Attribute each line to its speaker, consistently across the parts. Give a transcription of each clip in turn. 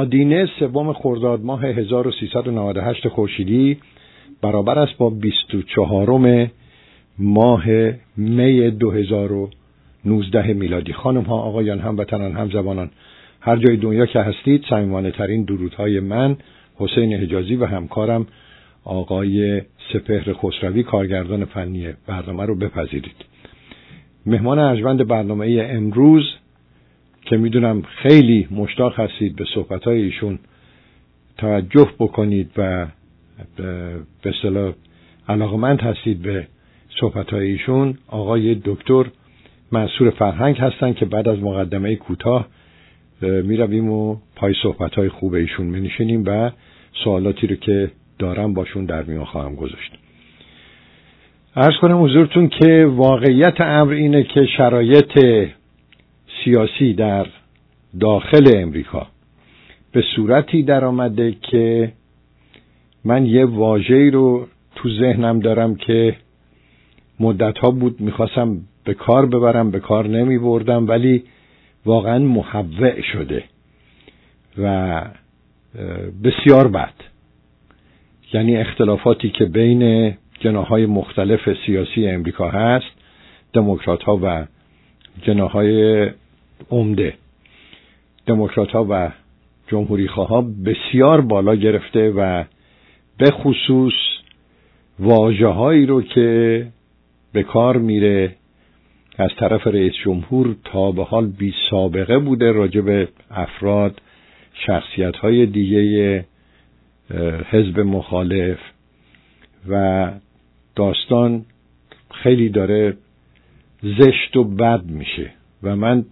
Speaker 1: آدینه 3 خرداد ماه 1398 خورشیدی برابر است با 24 ماه می 2019 میلادی. خانم ها، آقایان، هموطنان، همزبانان، هر جای دنیا که هستید، صمیمانه ترین درودهای من حسین حجازی و همکارم آقای سپهر خسروی کارگردان فنی برنامه رو بپذیرید. مهمان ارجمند برنامه امروز که میدونم خیلی مشتاق هستید به صحبت‌های ایشون توجه بکنید و به اصطلاح علاقمند هستید به صحبت‌های ایشون، آقای دکتر منصور فرهنگ هستند که بعد از مقدمه کوتاه میرویم و پای صحبت‌های خوب ایشون می‌نشینیم و سوالاتی رو که دارم باشون در میان خواهم گذاشت. عرض کنم حضورتون که واقعیت امر اینه که شرایط سیاسی در داخل امریکا به صورتی در آمده که من یه واژه‌ای رو تو ذهنم دارم که مدت‌ها بود میخواستم به کار ببرم، به کار نمی بردم، ولی واقعا محوع شده و بسیار بد. یعنی اختلافاتی که بین جناح‌های مختلف سیاسی امریکا هست، دموکرات‌ها و جناح‌های عمده، دموکرات‌ها و جمهوری‌خواها بسیار بالا گرفته و به خصوص واژه‌هایی رو که به کار میره از طرف رئیس جمهور تا به حال بی سابقه بوده راجع به افراد، شخصیت‌های دیگه حزب مخالف و داستان خیلی داره زشت و بد میشه و من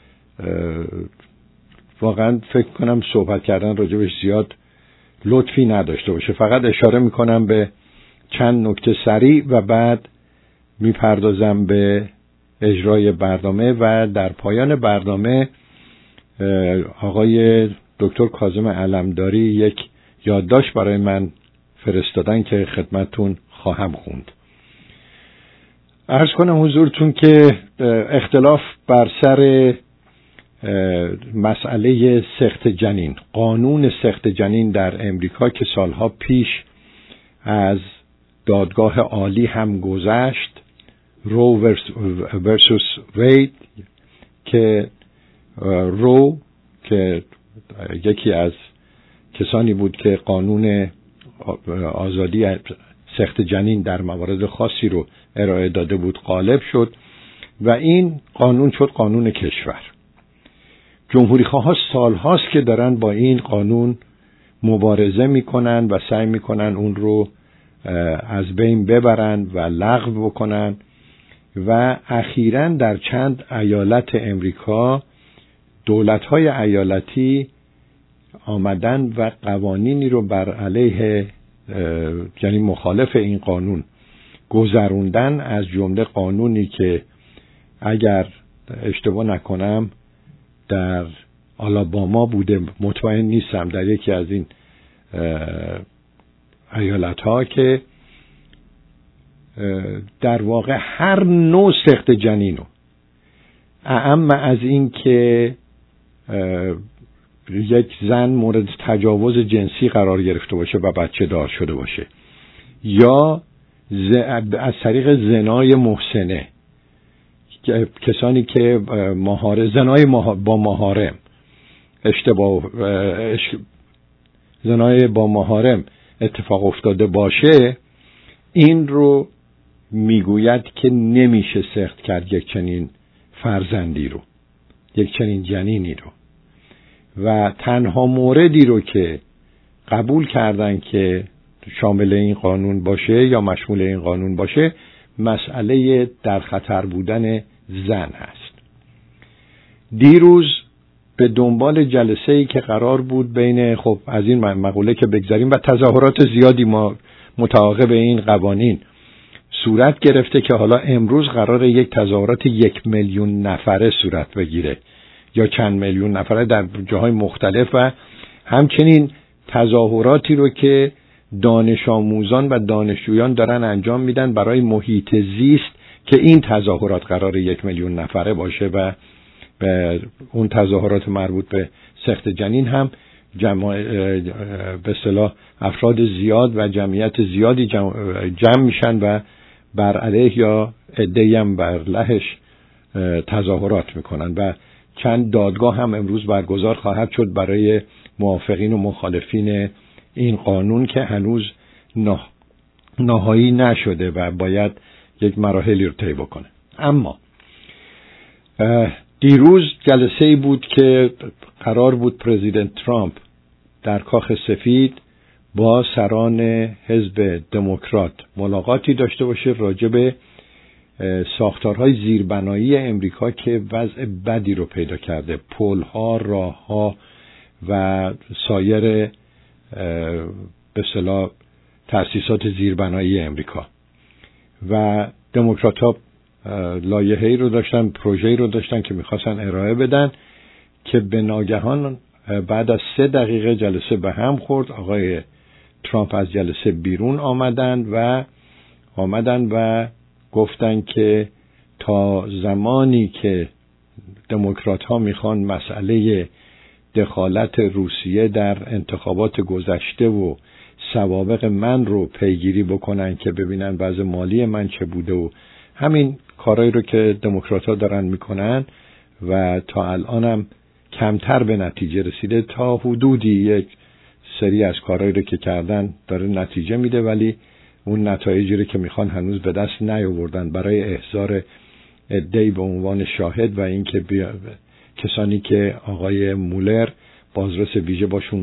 Speaker 1: واقعا فکر کنم صحبت کردن راجبش زیاد لطفی نداشته باشه. فقط اشاره میکنم به چند نکته سریع و بعد میپردازم به اجرای برنامه و در پایان برنامه آقای دکتر کاظم علمداری یک یادداشت برای من فرستادن که خدمتتون خواهم خوند. عرض کنم حضورتون که اختلاف بر سر مسئله سقط جنین، قانون سقط جنین در امریکا که سالها پیش از دادگاه عالی هم گذشت، رو ورسوس وید، که رو که یکی از کسانی بود که قانون آزادی سقط جنین در موارد خاصی رو ارائه داده بود، غالب شد و این قانون شد قانون کشور. جمهوری‌خواها سالهاست که دارن با این قانون مبارزه میکنن و سعی میکنن اون رو از بین ببرن و لغو بکنن و اخیراً در چند ایالت امریکا دولت‌های ایالتی آمدن و قوانینی رو بر علیه یعنی مخالف این قانون گذروندن، از جمله قانونی که اگر اشتباه نکنم در آلاباما بوده، مطمئن نیستم، در یکی از این ایالت‌ها، که در واقع هر نوع سقط جنینو، اعم از این که یک زن مورد تجاوز جنسی قرار گرفته باشه و بچه دار شده باشه، یا از طریق زنای محسنه، کسانی که زنای با محارم، زنای با محارم اتفاق افتاده باشه، این رو میگوید که نمیشه سقط کرد یک چنین فرزندی رو، یک چنین جنینی رو، و تنها موردی رو که قبول کردن که شامل این قانون باشه یا مشمول این قانون باشه مسئله در خطر بودن زن هست. دیروز به دنبال جلسه‌ای که قرار بود بین، خب از این مقوله که بگذاریم، و تظاهرات زیادی ما متعاقب این قوانین صورت گرفته که حالا امروز قرار یک تظاهرات 1 میلیون نفره صورت بگیره یا چند میلیون نفره در جاهای مختلف، و همچنین تظاهراتی رو که دانش آموزان و دانشجویان دارن انجام میدن برای محیط زیست که این تظاهرات قرار 1 میلیون نفره باشه و اون تظاهرات مربوط به سقط جنین هم به اصطلاح افراد زیاد و جمعیت زیادی جمع میشن و بر علیه یا عده‌ای هم بر لهش تظاهرات میکنن و چند دادگاه هم امروز برگزار خواهد شد برای موافقین و مخالفین این قانون که هنوز نهایی نشده و باید یک مراحلی رو طی بکنه. اما دیروز جلسه‌ای بود که قرار بود پرزیدنت ترامپ در کاخ سفید با سران حزب دموکرات ملاقاتی داشته باشه راجع به ساختارهای زیربنایی امریکا که وضع بدی رو پیدا کرده، پل‌ها، راه‌ها و سایر به اصطلاح تأسیسات زیربنایی امریکا. و دموکرات‌ها لایحه‌ای رو داشتن، پروژه‌ای رو داشتن که می‌خواستن ارائه بدن که به ناگهان بعد از 3 دقیقه جلسه به هم خورد. آقای ترامپ از جلسه بیرون آمدن و گفتن که تا زمانی که دموکرات‌ها میخوان مسئله دخالت روسیه در انتخابات گذشته و سوابق من رو پیگیری بکنن که ببینن وضع مالی من چه بوده و همین کارهایی رو که دموکرات‌ها دارن میکنن و تا الانم کمتر به نتیجه رسیده، تا حدودی یک سری از کارهایی رو که کردن داره نتیجه میده، ولی اون نتایجی رو که میخوان هنوز به دست نیاوردن برای احضار عده‌ای به عنوان شاهد و اینکه کسانی که آقای مولر بازرس ویژه باشون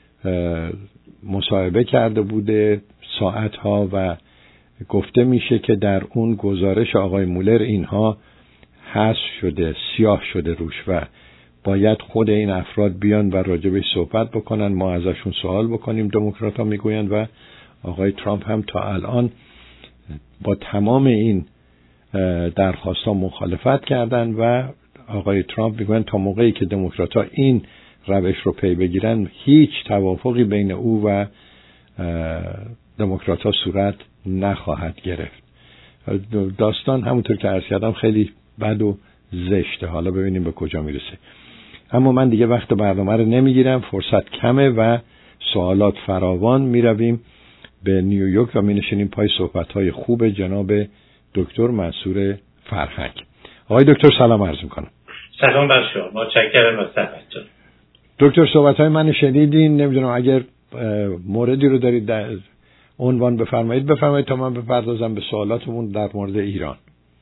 Speaker 1: مصاحبه کرده بوده ساعتها و گفته میشه که در اون گزارش آقای مولر اینها حذف شده، سیاه شده روش و باید خود این افراد بیان و راجبش صحبت بکنن، ما ازشون سوال بکنیم. دموکرات‌ها میگویند و آقای ترامپ هم تا الان با تمام این درخواست‌ها مخالفت کردن و آقای ترامپ میگویند تا موقعی که دموکرات‌ها این روش رو پی بگیرن هیچ توافقی بین او و دموکرات‌ها صورت نخواهد گرفت. داستان همونطور که عرض کردم خیلی بد و زشته، حالا ببینیم به کجا میرسه. اما من دیگه وقت برنامه رو نمیگیرم، فرصت کمه و سوالات فراوان. میرویم به نیویورک و مینشینیم پای صحبت‌های خوب جناب دکتر منصور فرهنگ. آقای دکتر سلام عرض میکنم.
Speaker 2: سلام بر شما، متشکرم از صحبتتون.
Speaker 1: دکتر صحبت‌های من شنیدین، نمیدونم اگر موردی رو دارید در عنوان بفرمایید تا من بپردازم به سوالاتمون در مورد ایران.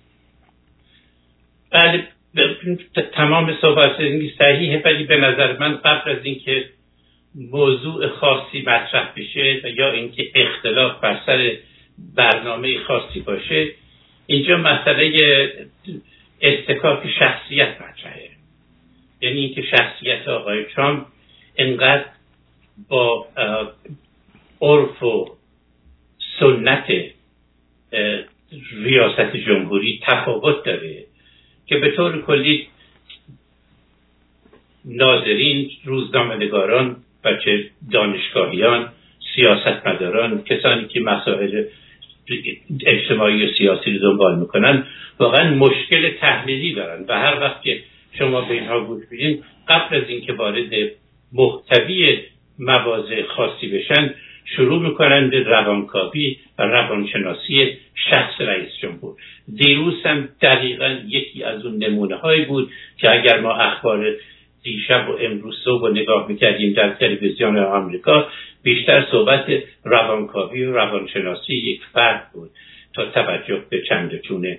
Speaker 2: بله، تمام صحبت صحیحه، ولی به نظر من قبل از اینکه موضوع خاصی مطرح بشه و یا اینکه اختلاف بر سر برنامه خاصی باشه، اینجا مسئله اصطکاک شخصیت مطرحه. یعنی اینکه شخصیت آقای ترامپ انقدر با عرف و سنت ریاست جمهوری تفاوت داره که به طور کلی ناظرین، روزنامه‌نگاران، بچه دانشگاهیان، سیاستمداران، کسانی که مسائل اجتماعی و سیاسی رو دنبال میکنن واقعا مشکل تحلیلی دارن و هر وقت که شما به اینها گوش بدین قبل از اینکه وارد محتوی مواضع خاصی بشن شروع میکنن به روانکاوی و روانشناسی شخص رئیس جمهور. دیروز هم دقیقا یکی از اون نمونه هایی بود که اگر ما اخبار دیشب و امروز صبح نگاه میکردیم در تلویزیون آمریکا، بیشتر صحبت روانکاوی و روانشناسی یک فرد بود تا توجه به چند چونه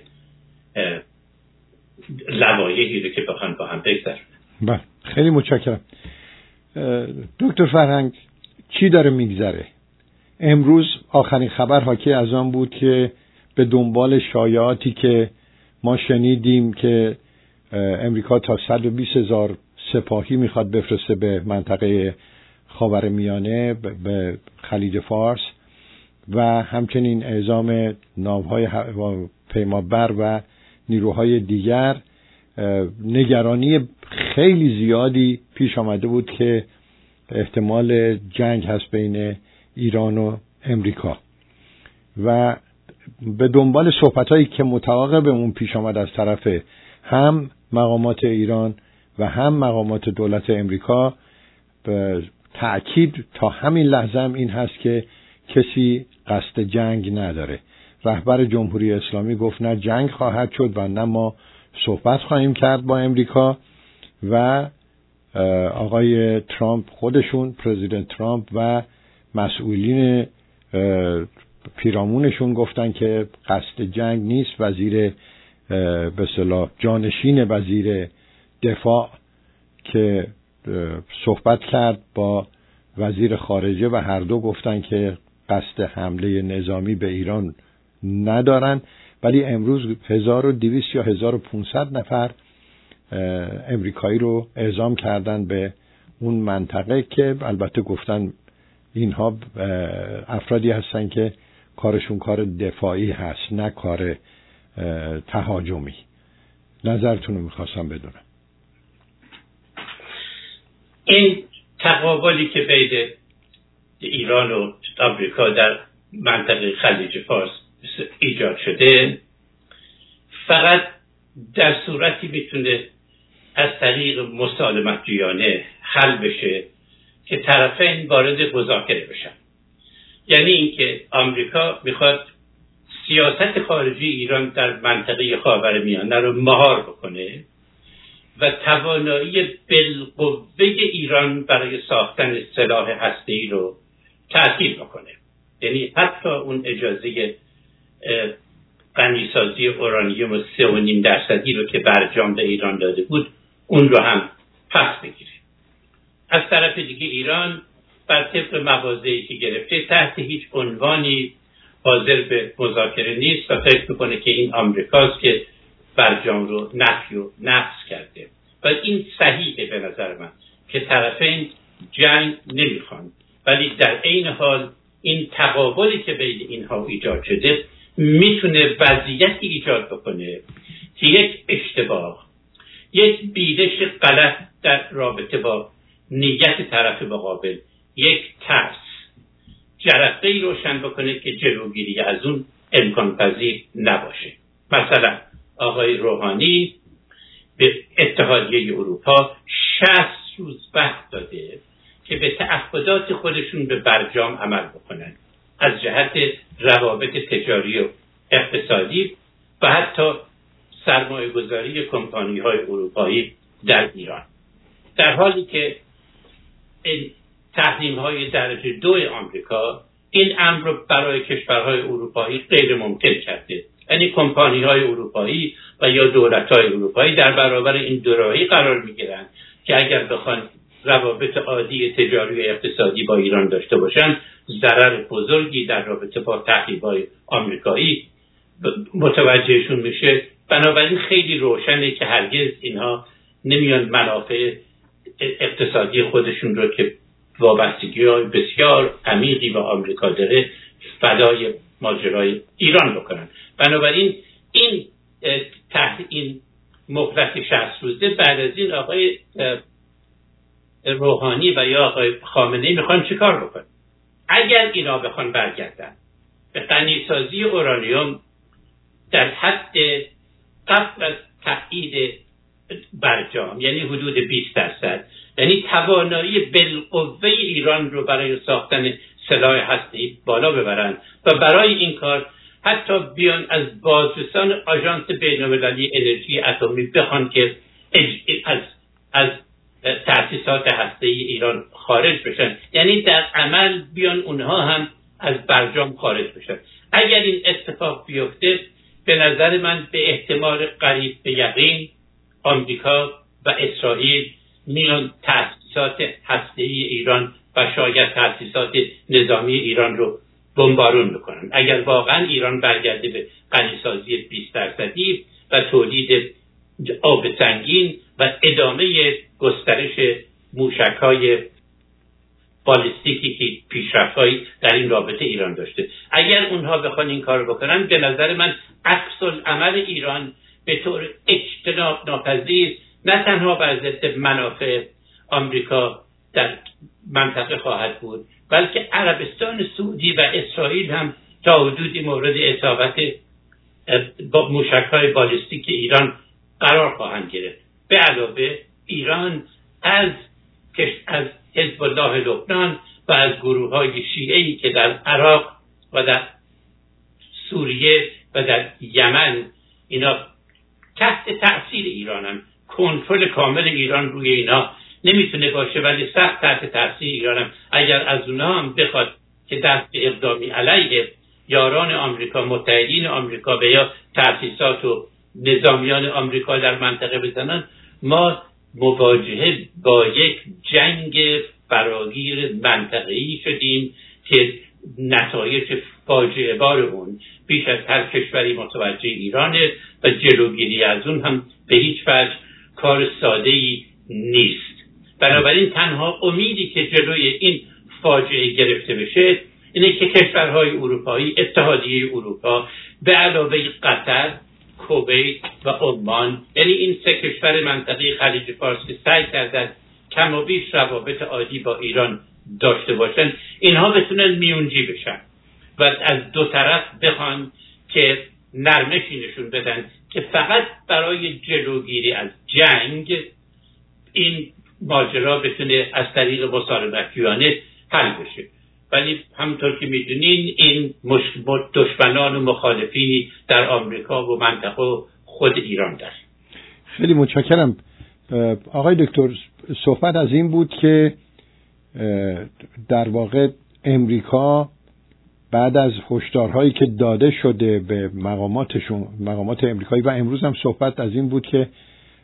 Speaker 2: لوایحی رو که بخوان با هم بگذارن.
Speaker 1: بله، خیلی متشکرم. دکتر فرهنگ، چی داره میگذره؟ امروز آخرین خبر حاکی از آن بود که به دنبال شایعاتی که ما شنیدیم که امریکا تا 120,000 سپاهی میخواد بفرسته به منطقه خاورمیانه، به خلیج فارس و همچنین اعزام ناوهای پیمابر و نیروهای دیگر، نگرانی خیلی زیادی پیش آمده بود که احتمال جنگ هست بین ایران و امریکا و به دنبال صحبتایی که متعاقب اون پیش آمد از طرف هم مقامات ایران و هم مقامات دولت امریکا، تأکید تا همین لحظه هم این هست که کسی قصد جنگ نداره. رهبر جمهوری اسلامی گفت نه جنگ خواهد شد و نه ما صحبت خواهیم کرد با امریکا، و آقای ترامپ خودشون، پرزیدنت ترامپ و مسئولین پیرامونشون گفتن که قصد جنگ نیست. وزیر به اصطلاح جانشین وزیر دفاع که صحبت کرد با وزیر خارجه و هر دو گفتن که قصد حمله نظامی به ایران ندارن، ولی امروز 1200 یا 1500 نفر امریکایی رو اعزام کردن به اون منطقه که البته گفتن اینها افرادی هستن که کارشون کار دفاعی هست نه کار تهاجمی. نظرتون رو میخواستم بدونم.
Speaker 2: این تقابلی که بین ایران و آمریکا در منطقه خلیج فارس ایجاد شده فقط در صورتی میتونه از طریق مسالمت جویانه حل بشه که طرفین وارد مذاکره بشن. یعنی اینکه آمریکا میخواد سیاست خارجی ایران در منطقه خاورمیانه رو مهار بکنه و توانایی بالقوه ایران برای ساختن سلاح هسته‌ای رو تعطیل بکنه. یعنی حتی اون اجازه غنیسازی اورانیوم 3.5% رو که برجام به ایران داده بود اون رو هم پس بگیره. از طرف دیگه ایران بر طبق مواضعی که گرفته تحت هیچ عنوانی حاضر به مذاکره نیست و فکر میکنه که این آمریکاست که برجام رو نفی و نقض کرده و این صحیحه به نظر من که طرفین جنگ نمیخوان، ولی در عین حال این تقابلی که بین اینها ایجاد شده میتونه وضعیتی ایجاد بکنه که یک اشتباه، یک بینش غلط در رابطه با نیت طرف مقابل، یک ترس جرقه‌ای روشن بکنه که جلوگیری از اون امکان پذیر نباشه. مثلا آقای روحانی به اتحادیه اروپا 60 روز وقت داده که به تعهدات خودشون به برجام عمل بکنن از جهت روابط تجاری و اقتصادی و حتی سرمایه گذاری کمپانی های اروپایی در ایران، در حالی که این تحریم های درجه 2 آمریکا این امر رو برای کشورهای اروپایی غیر ممکن کرده. یعنی کمپانی های اروپایی و یا دولت های اروپایی در برابر این دوراهی قرار می گیرن که اگر بخوان روابط عادی تجاری و اقتصادی با ایران داشته باشن ضرر بزرگی در رابطه با تحریم‌های آمریکایی متوجهشون میشه. بنابراین خیلی روشنه که هرگز اینها نمیان منافع اقتصادی خودشون رو که وابستگی‌های بسیار عمیقی با آمریکا داره فدای ماجرای ایران بکنن. بنابراین این مهلت 60 روزه بعد از این آقای روحانی و یا آقای خامنه‌ای میخوان چیکار بکنن؟ اگر اینا بخوان برگردن به غنیسازی اورانیوم در حد قبل از تایید برجام، یعنی حدود 20%، یعنی توانایی بالقوه ایران رو برای ساختن سلاح هسته‌ای بالا ببرن و برای این کار حتی بیان از بازرسان آژانس بین‌المللی انرژی اتمی بخوان که از تأسیسات هسته‌ای ایران خارج بشن، یعنی در عمل بیان اونها هم از برجام خارج بشن. اگر این اتفاق بیفته به نظر من به احتمال قریب به یقین آمریکا و اسرائیل میان تأسیسات هسته‌ای ایران و شاید تأسیسات نظامی ایران رو بمبارون میکنن. اگر واقعا ایران برگرده به غنیسازی 20% و تولید آب سنگین و ادامه گسترش موشک‌های بالستیکی که پیشرفت‌هایی در این رابطه ایران داشته، اگر اونها بخوان این کار بکنن به نظر من عکس العمل ایران به طور اجتناب ناپذیر نه تنها بر ضد منافع آمریکا در منطقه خواهد بود، بلکه عربستان سعودی و اسرائیل هم تا حدودی مورد اصابت با موشک‌های بالستیک ایران قرار خواهند گرفت. به علاوه ایران از حزب الله لبنان و از گروه‌های شیعه‌ای که در عراق و در سوریه و در یمن اینا تحت تأثیر ایرانن. کنترل کامل ایران روی اینا نمیتونه باشه، ولی سخت تحت تأثیر ایرانن. اگر از اونها هم بخواد که دست به اقدامی علیه یاران آمریکا، متحدین آمریکا و یا تأسیسات و نظامیان آمریکا در منطقه بزنن، ما مواجهه با یک جنگ فراگیر منطقه‌ای شدیم که نتایج فاجعه بار اون بیش از هر کشوری متوجه ایرانه و جلوگیری از اون هم به هیچ وجه کار ساده‌ای نیست. بنابراین تنها امیدی که جلوی این فاجعه گرفته بشه اینه که کشورهای اروپایی، اتحادیه اروپا به علاوه قطر، کویت و عمان، یعنی این سه کشور منطقه خلیج فارس که سعی کردن کم و بیش روابط عادی با ایران داشته باشن، اینها بتونن میونجی بشن و از دو طرف بخوان که نرمشی نشون بدن که فقط برای جلوگیری از جنگ این ماجرا بتونه از طریق مصالحه‌جویانه حل بشه. ولی همونطور که میدونین این دشمنان و مخالفینی در آمریکا و منطقه خود ایران دارن.
Speaker 1: خیلی متشکرم آقای دکتر. صحبت از این بود که در واقع امریکا بعد از هشدارهایی که داده شده به مقامات امریکایی و امروز هم صحبت از این بود که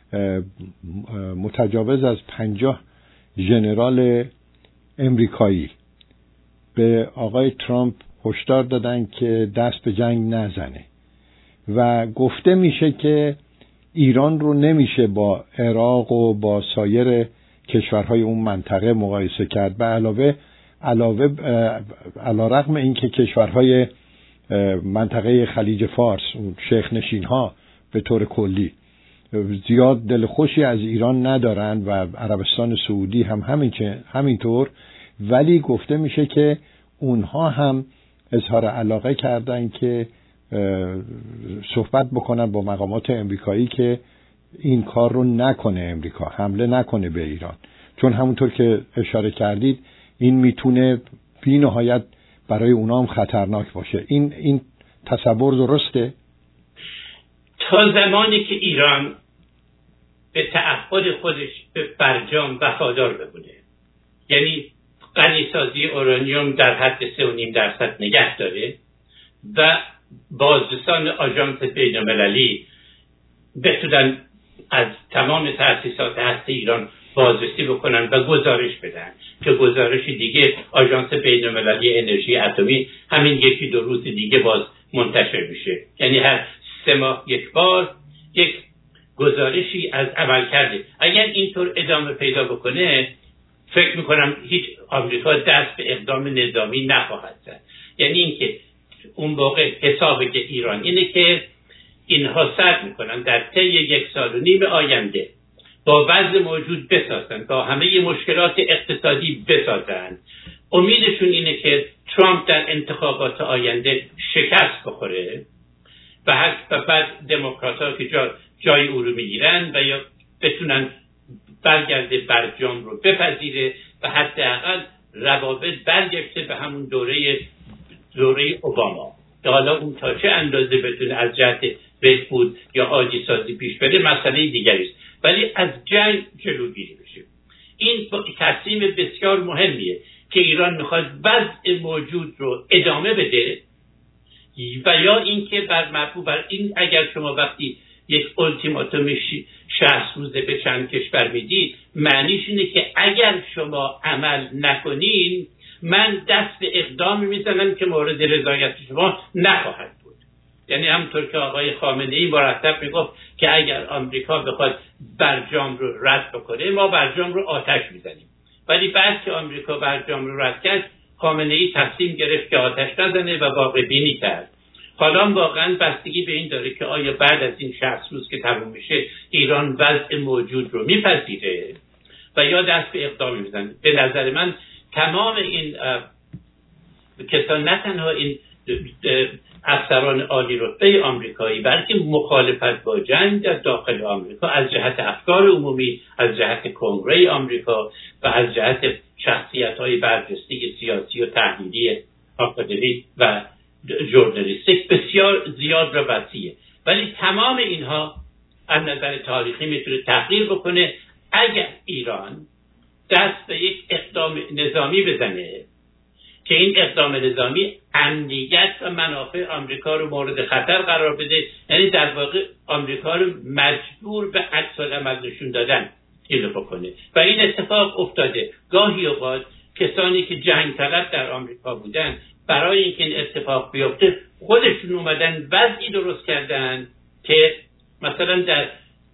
Speaker 1: متجاوز از 50 ژنرال امریکایی به آقای ترامپ هشدار دادن که دست به جنگ نزنه و گفته میشه که ایران رو نمیشه با عراق و با سایر کشورهای اون منطقه مقایسه کرد. به علاوه علیرغم اینکه کشورهای منطقه خلیج فارس، اون شیخ نشین ها به طور کلی زیاد دلخوشی از ایران ندارن و عربستان سعودی هم همینطور، ولی گفته میشه که اونها هم اظهار علاقه کردن که صحبت بکنن با مقامات امریکایی که این کار رو نکنه، امریکا حمله نکنه به ایران، چون همونطور که اشاره کردید این میتونه بی نهایت برای اونا هم خطرناک باشه. این تصور درسته؟
Speaker 2: تا زمانی که ایران به تعهد خودش به برجام وفادار بمونه، یعنی غنیسازی اورانیوم در حد 3.5% نگه داره و بازرسان آژانس بین‌المللی بتونن از تمام تأسیسات هسته ایران بازرسی بکنن و گزارش بدن که گزارش دیگه آژانس بین‌المللی انرژی اتمی همین 1-2 روز دیگه باز منتشر میشه، یعنی هر 3 ماه یک بار یک گزارشی از عمل کرده. اگر اینطور ادامه پیدا بکنه فکر میکنم هیچ آمریکا دست به اقدام نظامی نخواهد زد. یعنی اینکه اون موقع حساب که ایران اینه که اینها سعی میکنن در طی 1.5 سال آینده با وضع موجود بسازن، با همه مشکلات اقتصادی بسازن. امیدشون اینه که ترامپ در انتخابات آینده شکست بخوره و بعد دموکرات‌ها که جای او رو میگیرن و یا بتونن برگرده برجام رو بپذیره و حداقل روابط برگشته به همون دوره اوباما که حالا اون تا چه اندازه بتونه از جهت بهبود یا عادی سازی پیش بره مسئله دیگری است، ولی از جنگ جلوگیری بشه. این تصمیم بسیار مهمیه که ایران میخواد وضع موجود رو ادامه بده و یا اینکه بر این اگر شما وقتی یک التیماتوم 60 روزه به چند کشور میدید، معنیش اینه که اگر شما عمل نکنین من دست به اقدام میزنم که مورد رضایت شما نخواهد بود. یعنی همونطور که آقای خامنه‌ای مرتب میگفت که اگر آمریکا بخواد برجام رو رد بکنه ما برجام رو آتش میزنیم، ولی بعد که آمریکا برجام رو رد کرد خامنه‌ای تصمیم گرفت که آتش نزنه و واقع بینی کرد. حالا واقعا بستگی به این داره که آیا بعد از این 60 روز که تموم میشه ایران وضع موجود رو میپذیره و یا دست به اقدام میزنه. به نظر من تمام این کسان، نه تنها این افسران عالی رتبه آمریکایی، بلکه مخالفت با جنگ در داخل آمریکا از جهت افکار عمومی، از جهت کنگره آمریکا و از جهت شخصیت‌های برجسته سیاسی و تحلیلی آکادمیک و ژورنالیستیک بسیار زیاد و وسیعه. ولی تمام اینها از نظر تاریخی میتونه تغییر بکنه اگر ایران دست به یک اقدام نظامی بزنه که این اقدام نظامی امنیت و منافع آمریکا رو مورد خطر قرار بده، یعنی در واقع آمریکا رو مجبور به عکس‌العمل نشون دادن اینو بکنه و این اتفاق افتاده. گاهی اوقات کسانی که جنگ طلب در آمریکا بودن برای اینکه این اتفاق بیفته خودشون اومدن وضعی درست کردن که مثلا در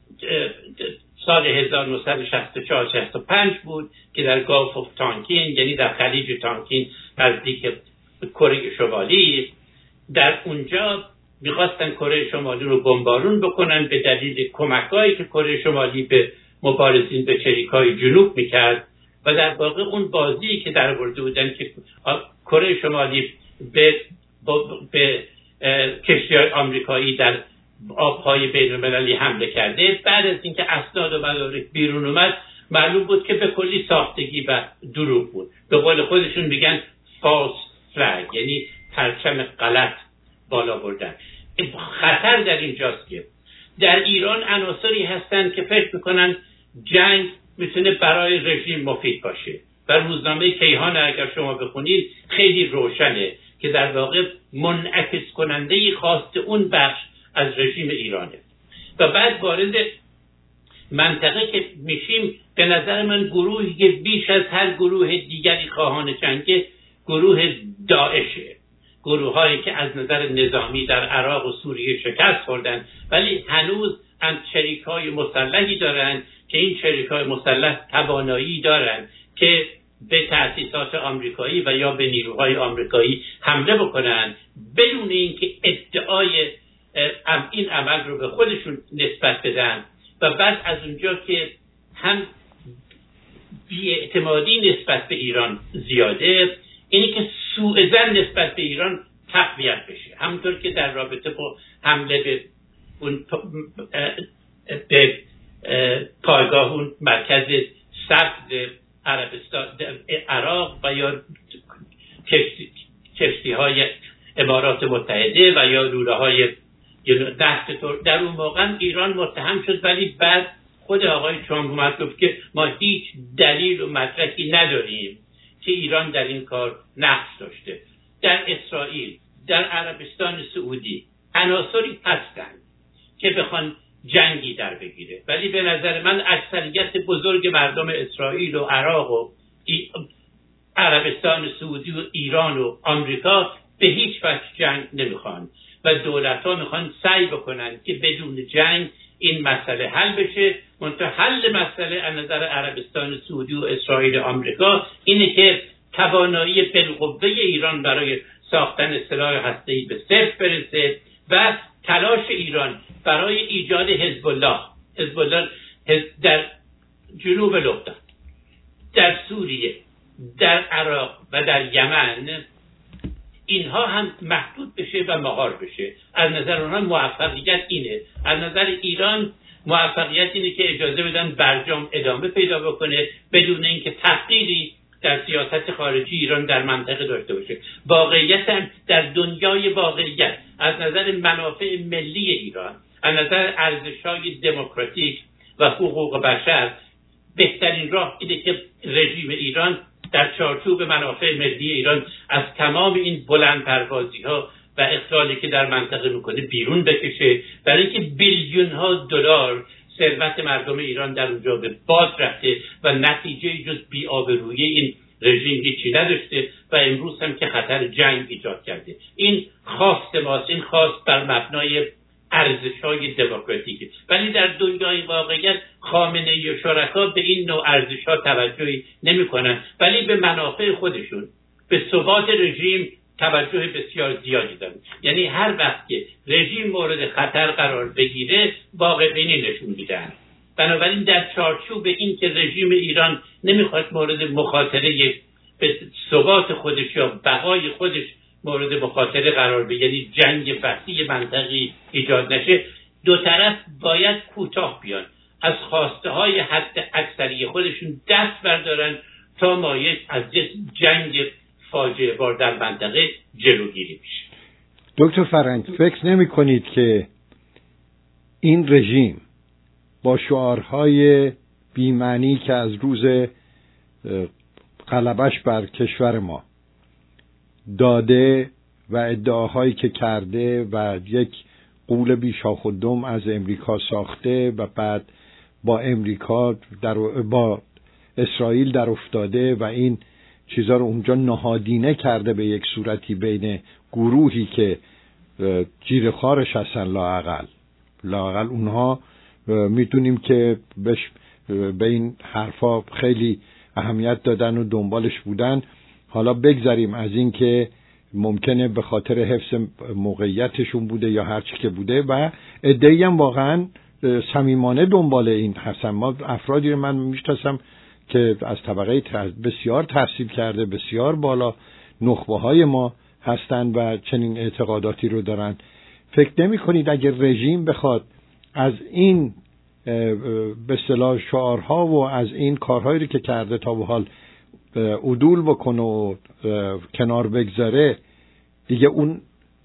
Speaker 2: سال 1964-65 بود که در گالف اف تانکین، یعنی در خلیج تانکین نزدیک کره شمالی، در اونجا میخواستن کره شمالی رو بمبارون بکنن به دلیل کمکایی که کره شمالی به مبارزین به چریکای جنوب میکرد و در واقع اون بازی که در آورده بودن که کره شمالی به کشتی‌های آمریکایی در آبهای بین‌المللی حمله کرده. بعد از اینکه اسناد و مدارک بیرون اومد معلوم بود که به کلی ساختگی و دروغ بود. به قول خودشون میگن فالس فلگ، یعنی پرچم غلط بالا بردن. خطر در اینجاست که در ایران عناصری هستن که فکر میکنن جنگ میتونه برای رژیم مفید باشه و روزنامه کیهان اگر شما بخونید خیلی روشنه که در واقع منعکس کننده خواست اون بخش از رژیم ایرانه. و بعد وارد منطقه که میشیم به نظر من گروهی که بیش از هر گروه دیگری خواهان جنگ گروه داعشه، گروه هایی که از نظر نظامی در عراق و سوریه شکست خوردن ولی هنوز هم شریک های مسلحی دارن که این شریک های مسلح توانایی دارن که به تأسیسات آمریکایی و یا به نیروهای آمریکایی حمله بکنن بدون اینکه ادعای این عمل رو به خودشون نسبت بدن. و بعد از اونجا که هم بی‌اعتمادی نسبت به ایران زیاده، اینی که سوء ظن نسبت به ایران تقویت بشه، همونطور که در رابطه با حمله به اون به پایگاه اون مرکز سبز عربستان عراق و یا کشتی های امارات متحده و یا لوله های دست در اون موقع ایران متهم شد، ولی بعد خود آقای ترامپ اومد گفت که ما هیچ دلیل و مدرکی نداریم که ایران در این کار نقش داشته. در اسرائیل، در عربستان سعودی عناصری هستند که بخوان جنگی در بگیره، ولی به نظر من اکثریت بزرگ مردم اسرائیل و عراق و عربستان سعودی و ایران و آمریکا به هیچ وجه جنگ نمیخوان و دولت‌ها میخوان سعی بکنن که بدون جنگ این مسئله حل بشه. منتها حل مسئله از نظر عربستان سعودی و اسرائیل و آمریکا اینه که توانایی بالقوه ایران برای ساختن سلاح هسته‌ای به صفر برسه و تلاش ایران برای ایجاد حزب الله در جنوب لبنان، در سوریه، در عراق و در یمن اینها هم محدود بشه و مهار بشه. از نظر اونها موفقیت اینه. از نظر ایران موفقیت اینه که اجازه بدن برجام ادامه پیدا بکنه بدون اینکه تغییری در سیاست خارجی ایران در منطقه داشته باشه. واقعیت هم در دنیای واقعیت از نظر منافع ملی ایران، از نظر ارزش‌های دموکراتیک و حقوق بشر بهترین راه اینه که رژیم ایران در چارچوب منافع ملی ایران از تمام این بلند پروازی ها و اخراجی که در منطقه میکنه بیرون بکشه، برای اینکه بیلیون ها دلار ثروت مردم ایران در اونجا به باد رفته و نتیجه جز بی‌آبرویی این رژیم هیچی نداشته و امروز هم که خطر جنگ ایجاد کرده. این خواست ماست، این خواست بر مبنای ارزش‌های دموکراتیکه، ولی در دنیای واقعیت خامنه‌ای و شرکا به این نوع ارزش‌ها توجهی نمی‌کنن، ولی به منافع خودشون، به ثبات رژیم توجه بسیار زیادی دارن. یعنی هر وقت که رژیم مورد خطر قرار بگیره واقع بینی نشون میدن. بنابراین در چارچوب این که رژیم ایران نمیخواد مورد مخاطره به ثبات خودش یا بقای خودش مورد مخاطره قرار بگیره، یعنی جنگ وسیع منطقی ایجاد نشه، دو طرف باید کوتاه بیان، از خواسته های حد اکثری خودشون دست بردارن تا مایه از جنگ فاجعه بار در منطقه جلوگیری بشه.
Speaker 1: دکتر فرهنگ، فکر نمی کنید که این رژیم با شعارهای بی‌معنی که از روز غلبش بر کشور ما داده و ادعاهایی که کرده و یک غول بیشاخ و دم از امریکا ساخته و بعد با امریکا با اسرائیل در افتاده و این چیزا رو اونجا نهادینه کرده به یک صورتی بین گروهی که جیر خارش هستن، لااقل اونها میتونیم که به این حرفا خیلی اهمیت دادن و دنبالش بودن. حالا بگذاریم از این که ممکنه به خاطر حفظ موقعیتشون بوده یا هر چی که بوده و عده‌ای هم واقعا صمیمانه دنبال این هستن. ما افرادی رو من میشناسم که از طبقه بسیار تحصیل کرده، بسیار بالا، نخبه‌های ما هستن و چنین اعتقاداتی رو دارن. فکر نمی کنید اگر رژیم بخواد از این به اصطلاح شعارها و از این کارهایی که کرده تا به حال عدول بکنه و کنار بگذاره، دیگه اون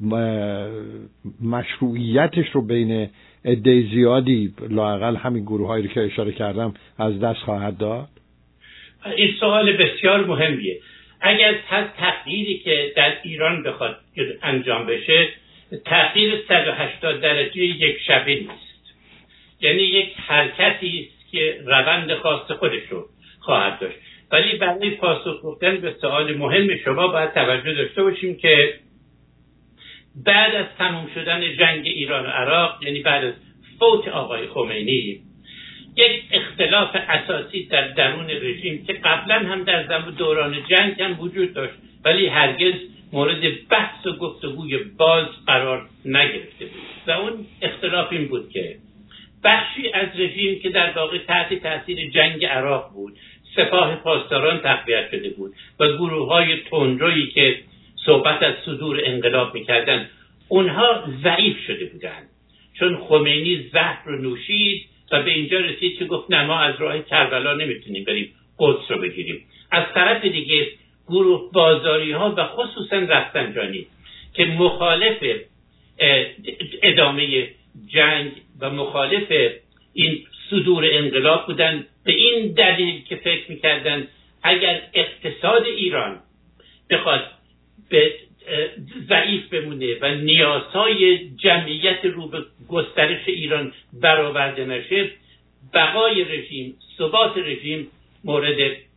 Speaker 1: مشروعیتش رو بین عده زیادی لااقل همین گروهایی که اشاره کردم از دست خواهد داد؟
Speaker 2: این سوال بسیار مهمیه. اگر از تغییری که در ایران بخواد انجام بشه، تغییر 180 درجه یک شبه نیست، یعنی یک حرکتی است که روند خاص خودش رو خواهد داشت. ولی برای پاسخ دادن به سوال مهم شما باید توجه داشته باشیم که بعد از تموم شدن جنگ ایران و عراق، یعنی بعد از فوت آقای خمینی، یک اختلاف اساسی در درون رژیم که قبلا هم در زمان دوران جنگ هم وجود داشت ولی هرگز مورد بحث و گفتگوی باز قرار نگرفته بود و اون اختلاف این بود که بخشی از رژیم که در واقع تحت تاثیر جنگ عراق بود، سپاه پاسداران تقویت شده بود و گروه‌های تندرویی که صحبت از صدور انقلاب می‌کردند، اونها ضعیف شده بودند چون خمینی زهر رو نوشید و به اینجا رسید که گفت نه، ما از راه کربلا نمیتونیم بریم قدس رو بگیریم. از طرف دیگه گروه بازاری ها و خصوصا رفسنجانی که مخالف ادامه جنگ و مخالف این صدور انقلاب بودن، به این دلیل که فکر میکردن اگر اقتصاد ایران بخواد به ضعیف بمونه و نیازهای جمعیت رو به گسترش ایران برآورده نشه، بقای رژیم، ثبات رژیم مورد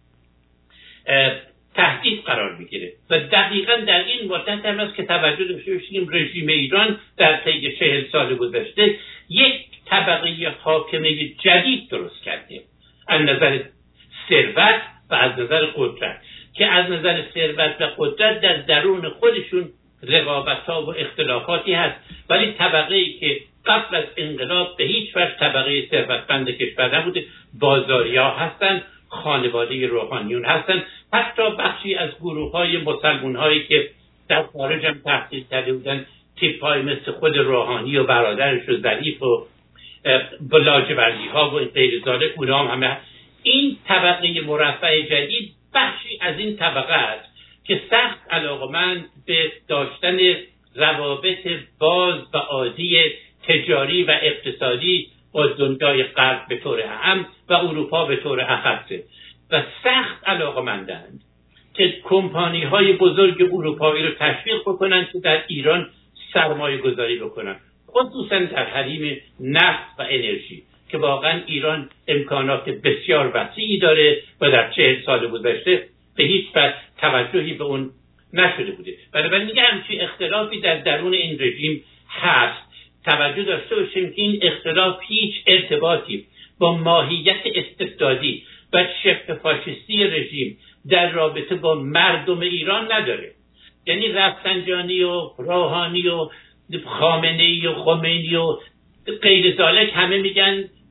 Speaker 2: تهدید قرار میگیره. و دقیقاً در این مدت هم است که توجه داشته باشیم رژیم ایران در طی 40 سال گذشته یک طبقه حاکمه جدید درست کرده از نظر ثروت و از نظر قدرت، که از نظر ثروت و قدرت در درون خودشون رقابت‌ها و اختلافاتی هست، ولی طبقه‌ای که قبل از انقلاب به هیچ وجه طبقه ثروتمند کشور نبوده، بازاریا هستن، خانواده روحانیون هستن، حتی بخشی از گروه‌های مسلمان‌هایی که در خارج هم تحصیل کرده بودن، تیپ‌های مثل خود روحانی و برادرش و ظریف و لاجوردی‌ها و غیر ذالک، اونها هم همه. این طبقه مرفه جدید بخشی از این طبقه است که سخت علاقمند به داشتن روابط باز و عادی تجاری و اقتصادی با دنیای غرب به طور عام و اروپا به طور اخصه و سخت علاقمندند که کمپانی های بزرگ اروپایی رو تشویق بکنن که در ایران سرمایه گذاری بکنن، خصوصا در حریم نفت و انرژی که واقعا ایران امکانات بسیار وسیعی داره و در 40 سال گذشته به هیچ وجه توجهی به اون نشده بوده. بنابراین میگم همچین اختلافی در درون این رژیم هست. توجه داشته باشیم که این اختلاف هیچ ارتباطی با ماهیت استبدادی و شبه فاشیستی رژیم در رابطه با مردم ایران نداره. یعنی رفسنجانی و روحانی و خامنه‌ای و خمینی و غیر ذالک همه میگن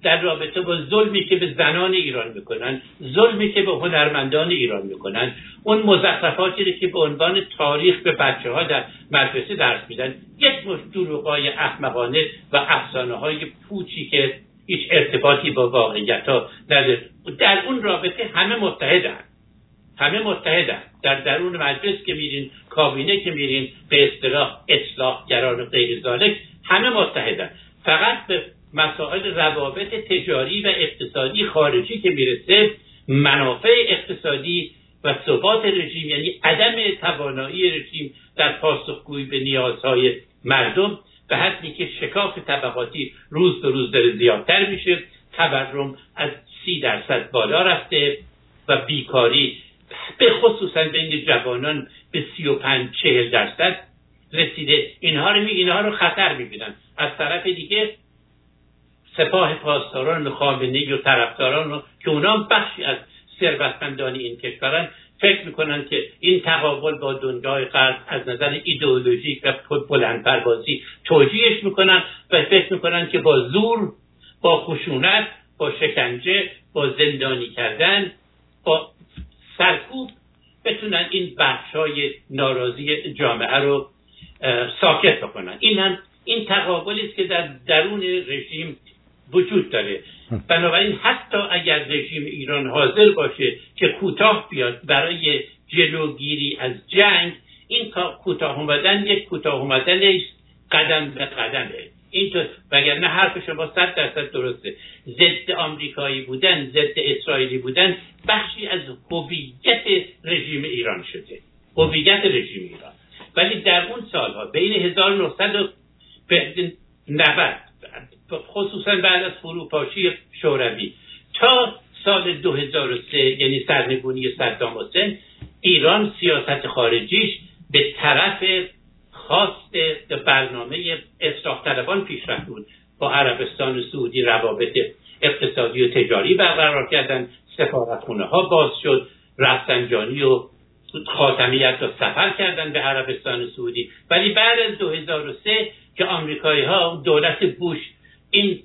Speaker 2: در رابطه با ظلمی که به زنان ایران میکنن، ظلمی که به هنرمندان ایران میکنن، اون مزخرفاتی که به عنوان تاریخ به بچه‌ها در مدرسه درس میدن، یک مشت دروغ‌های احمقانه و افسانه‌های پوچی که هیچ ارتباطی با واقعیت‌ها نداره. در اون رابطه همه متحدن. در درون مجلس که میرین، کابینه که میرین، به اصطلاح اصلاحگران و غیر ذالک، همه متحدن. فقط به مسائل روابط تجاری و اقتصادی خارجی که میرسه، منافع اقتصادی و ثبات رژیم، یعنی عدم توانایی رژیم در پاسخگویی به نیازهای مردم، به حدی که شکاف طبقاتی روز به روز داره زیادتر میشه، تورم از 30% بالا رفته و بیکاری به خصوصا بین جوانان به 35-40% رسیده. اینها رو خطر میبینن. از طرف دیگه سپاه پاسداران خامنه‌ای و طرفداران که اونا بخشی از ثروتمندان این کشورن، فکر میکنن که این تقابل با دنیای غرب از نظر ایدئولوژیک و بلندپروازی توجیهش میکنن و فکر میکنن که با زور، با خشونت، با شکنجه، با زندانی کردن، با سرکوب بتونن این بخشای ناراضی جامعه رو ساکت بکنن. این تقابلی است که در درون رژیم وجود داره. بنابراین حتی اگر رژیم ایران حاضر باشه که کوتاه بیاد برای جلوگیری از جنگ، این کوتاه اومدن یک کوتاه اومدن قدم به قدمه. اینطور وگرنه حرف شما 100% درسته. ضد آمریکایی بودن، ضد اسرائیلی بودن بخشی از هویت رژیم ایران شده، هویت رژیم ایران. ولی در اون سالها بین 1990 خصوصا بعد از فروپاشی شوروی تا سال 2003، یعنی سرنگونی صدام حسین، ایران سیاست خارجیش به طرف خواست برنامه اصلاح طلبان پیشرفت بود. با عربستان و سعودی روابط اقتصادی و تجاری برقرار کردن، سفارتخونه ها باز شد، رفسنجانی و خاتمی حتی سفر کردن به عربستان و سعودی. ولی بعد از 2003 که آمریکایی ها، دولت بوش، این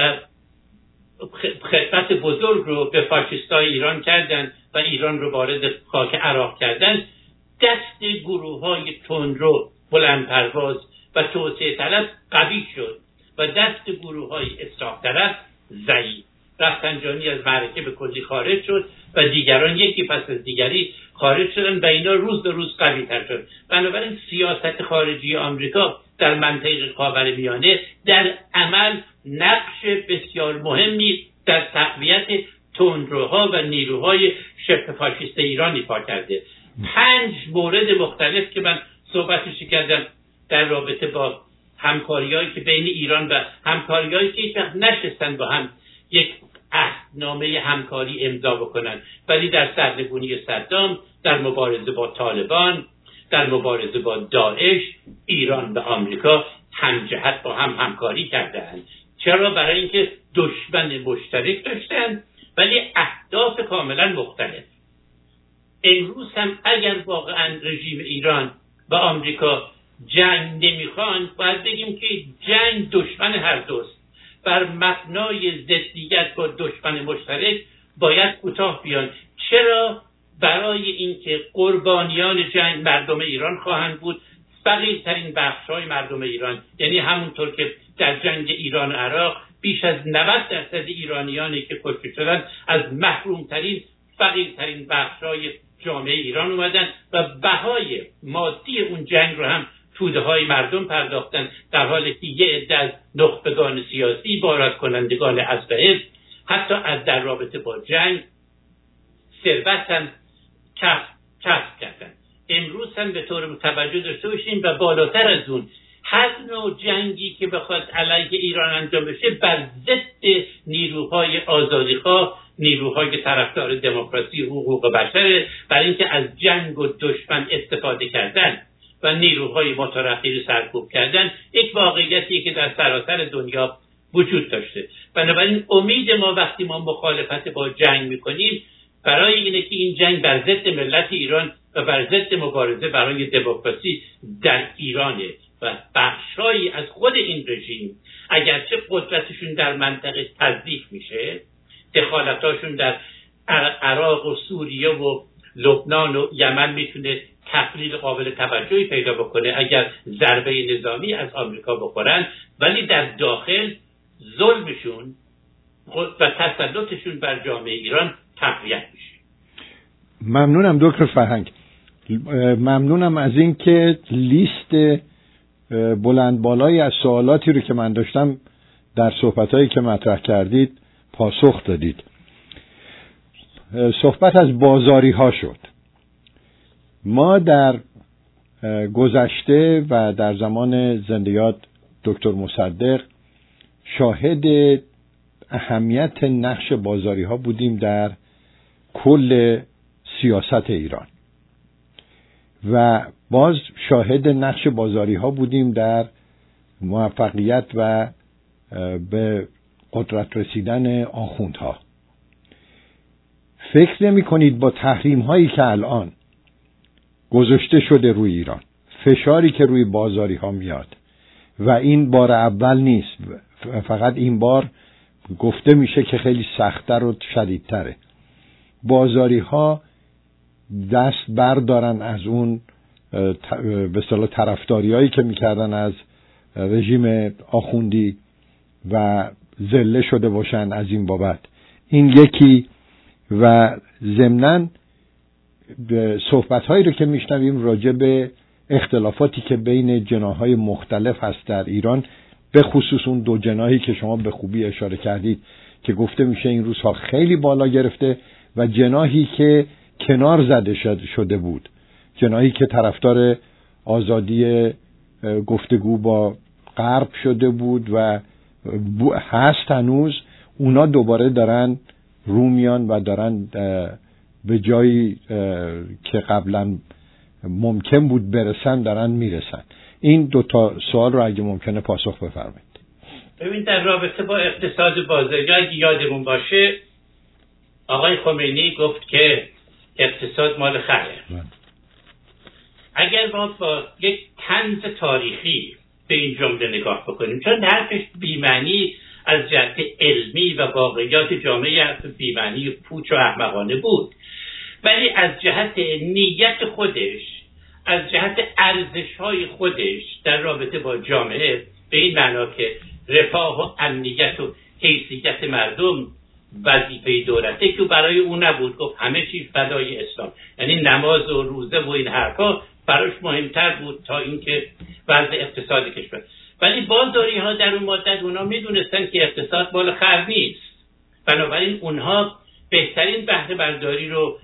Speaker 2: خدمت بزرگ رو به فاشیستای ایران کردن و ایران رو وارد خاک عراق کردن، دست گروه‌های تندرو، بلندپرواز و توسعه طلب قوی شد و دست گروه‌های اصلاح طلب ضعیف. رفسنجانی از معرکه به کلی خارج شد و دیگران یکی پس از دیگری خارج شدن و اینا روز به روز قوی تر شد. بنابراین سیاست خارجی آمریکا در منطقه خاورمیانه در عمل نقش بسیار مهمی در تقویت تندروها و نیروهای شبه فاشیست ایران ایفا کرده. 5 مورد مختلف که من صحبتش کردم در رابطه با همکاری‌هایی که بین ایران و همکاری‌هایی که هیچ وقت نشستن با هم یک عهدنامه همکاری امضا بکنن، ولی در سرنگونی صدام، در مبارزه با طالبان، در مبارزه با داعش، ایران و آمریکا همجهت با هم همکاری کردند. چرا؟ برای اینکه دشمن مشترک داشتن ولی اهداف کاملا مختلف. امروز هم اگر واقعا رژیم ایران و آمریکا جنگ نمیخوان، باید بگیم که جنگ دشمن هر دوست. بر مبنای ضدیت با دشمن مشترک باید کوتاه بیان. چرا؟ برای اینکه قربانیان جنگ مردم ایران خواهند بود، فقیرترین بخش‌های مردم ایران، یعنی همونطور که در جنگ ایران و عراق بیش از 90% ایرانیانی که کشته شدن از محرومترین، فقیرترین بخش‌های جامعه ایران اومدن و بهای مادی اون جنگ رو هم توده‌های مردم پرداختن، در حالی که یه عده از نخبگان سیاسی، بارد کنندگان اسلحه، حتی از در رابطه با جنگ ثروت هم کسب کردن. امروز هم به طور توجه داشته باشیم و بالاتر از اون، هر نوع جنگی که بخواد علیه ایران انجام بشه بر ضد نیروهای آزادیخواه، نیروهای طرفدار دموکراسی و حقوق بشر، برای اینکه از جنگ و دشمن استفاده کردن و نیروهای مترقی رو سرکوب کردن یک واقعیتی که در سراسر دنیا وجود داشته. بنابراین امید ما وقتی ما مخالفت با جنگ میکنیم برای اینه که این جنگ بر ضد ملت ایران و بر ضد مبارزه برای دموکراسی در ایرانه. و بخشایی از خود این رژیم اگرچه قدرتشون در منطقه تضعیف میشه، دخالتاشون در عراق و سوریه و لبنان و یمن میتونه تقلیل قابل توجهی پیدا بکنه اگر ضربه نظامی از آمریکا بخورن، ولی در داخل ظلمشون و تسلطشون بر جامعه ایران تقویت میشه.
Speaker 1: ممنونم دکتر فرهنگ، ممنونم از این که لیست بلند بالایی از سوالاتی رو که من داشتم در صحبتایی که مطرح کردید پاسخ دادید. صحبت از بازاری ها شد. ما در گذشته و در زمان زندۀاد دکتر مصدق شاهد اهمیت نقش بازاری ها بودیم در کل سیاست ایران و باز شاهد نقش بازاری ها بودیم در موفقیت و به قدرت رسیدن آخوندها. فکر نمی کنید با تحریم هایی که الان گذاشته شده روی ایران، فشاری که روی بازاری ها میاد و این بار اول نیست، فقط این بار گفته میشه که خیلی سخت‌تر و شدیدتره، بازاری ها دست بردارن از اون به اصطلاح طرفداری هایی که میکردن از رژیم آخوندی و ذله شده باشن از این بابت. این یکی. و ضمناً صحبت هایی رو که میشنویم راجع به اختلافاتی که بین جناح‌های مختلف هست در ایران، به خصوص اون دو جناحی که شما به خوبی اشاره کردید که گفته میشه این روزها خیلی بالا گرفته و جناحی که کنار زده شده بود، جناحی که طرفدار آزادی گفتگو با غرب شده بود و هست هنوز، اونا دوباره دارن رومیان و دارن به جایی که قبلا ممکن بود برسن دارن میرسن. این دوتا سوال رو اگه ممکنه پاسخ بفرمایید.
Speaker 2: ببین، در رابطه با اقتصاد بازاری اگه یادمون باشه آقای خمینی گفت که اقتصاد مال خره. اگر ما با یک طنز تاریخی به این جمله نگاه بکنیم، چون حرفش بی‌معنی از جهت علمی و واقعیات جامعه حرف بی‌معنی پوچ و احمقانه بود، ولی از جهت نیت خودش، از جهت ارزش‌های خودش در رابطه با جامعه به این معنا که رفاه و امنیت و حیثیت مردم وظیفه دولته که برای اون نبود، گفت همه چیز فدای اسلام، یعنی نماز و روزه و این حرفا براش مهمتر بود تا اینکه وضع اقتصادی کشور. ولی بازاری ها در اون مدت اونا میدونستن که اقتصاد مال خر نیست، بنابراین اونها بهترین بهره برداری رو